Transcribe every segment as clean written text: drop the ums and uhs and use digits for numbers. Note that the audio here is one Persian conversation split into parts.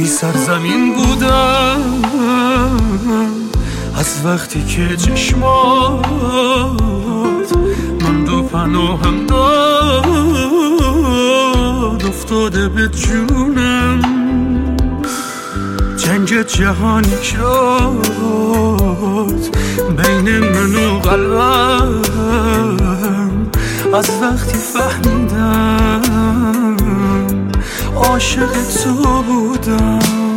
بی سرزمین بودم از وقتی که چشمات من دو پناهم داد افتاده به جونم. جنگ جهانی شد بین من و قلبم از وقتی فهمیدم عاشق تو بودم.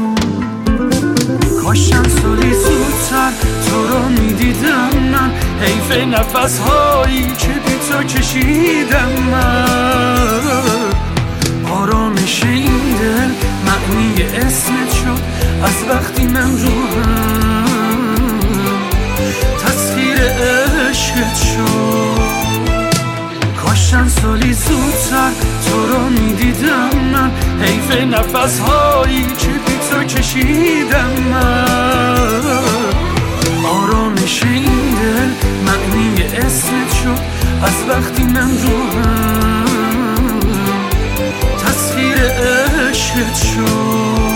کاشم سالی زودتر تو رو میدیدم من، حیف نفس هایی که بی تو کشیدم من. آرامش این دل معنی اسمت شد از وقتی من روحم تسخیر عشقت شد. کاشم سالی زودتر تو رو میدیدم من، حیف نفس هایی که بی تو کشیدم من. آرامش این دل معنی اسمت شد از وقتی من روحم تسخیر عشقت شد.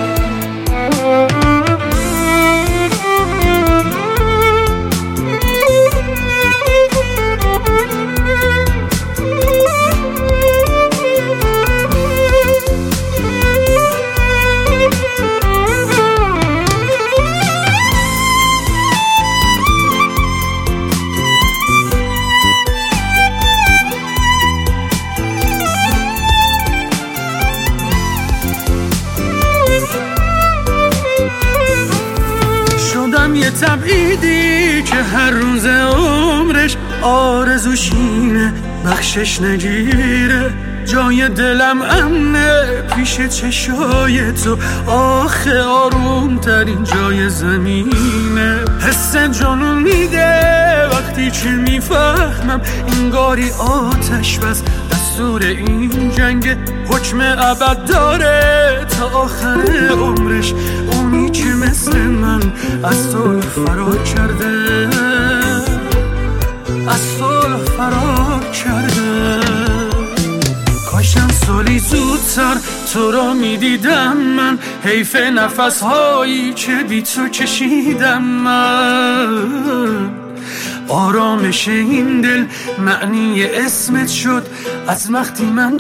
یه تبعیدی که هر روز عمرش آرزوشینه بخشش نگیره. جای دلم امنه پیش چشای تو، آخه آروم ترین جای زمینه. حس جنون میده وقتی که میفهمم انگاری آتش بس دستور این جنگ، حکم ابد داره تا آخر عمرش. اونی که مثل من از صلح فرار کرده، از صلح فرار کرده. کاشم سالی زودتر تو رو میدیدم من، حیف نفس هایی که بی تو کشیدم من. آرامش این دل معنی اسمت شد از وقتی من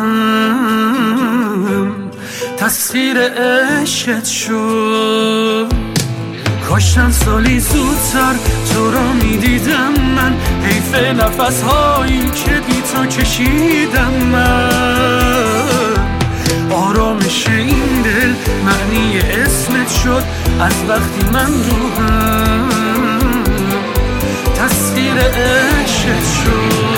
روحم تسخیر عشقت شد. کاشم سالی زودتر تو رو میدیدم من، حیف نفس هایی که بی تو کشیدم من. آرامش این دل معنی اسمت شد از وقتی من روحم تسخیر عشقت شد.